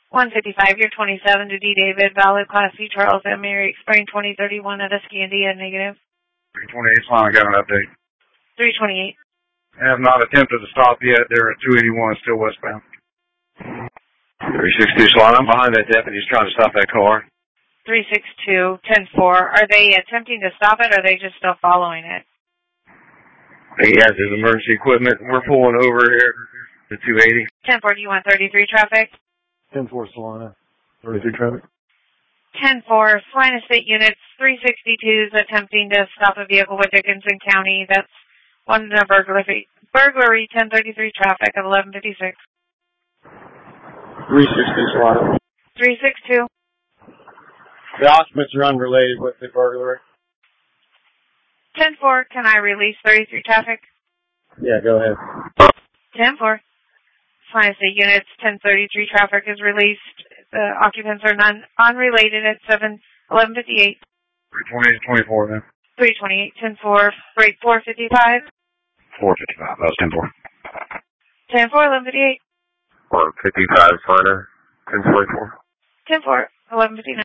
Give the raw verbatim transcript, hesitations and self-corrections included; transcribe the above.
one fifty-five, you're twenty-seven to D. David, valid Class C, Charles M. Mary, Spring twenty thirty-one at Escandia, negative. three twenty-eight, Solana, got an update. three twenty-eight. Have not attempted to stop yet. They're at two eighty-one, still westbound. three sixty-two, Solana, I'm behind that deputy. He's trying to stop that car. three sixty-two, ten four. Are they attempting to stop it, or are they just still following it? He has his emergency equipment. We're pulling over here to two eighty. ten four, do you want thirty-three traffic? ten four, Solana. thirty-three traffic. ten four, Salina State Units, three sixty-two is attempting to stop a vehicle with Dickinson County. That's one uh, burglary. Burglary, ten thirty-three traffic at eleven fifty-six. three sixty, Solana. three sixty-two. The occupants are unrelated with the burglary. ten four, can I release thirty-three traffic? Yeah, go ahead. ten four. Salina State Units, ten thirty-three traffic is released. The occupants are non unrelated at seven eleven fifty-eight. three twenty-eight, twenty-four, then. three twenty-eight, ten four, break four fifty-five. four fifty-five, that was ten four. ten four, eleven fifty-eight. four fifty-five, Solana. ten forty-four. ten four, eleven fifty-nine.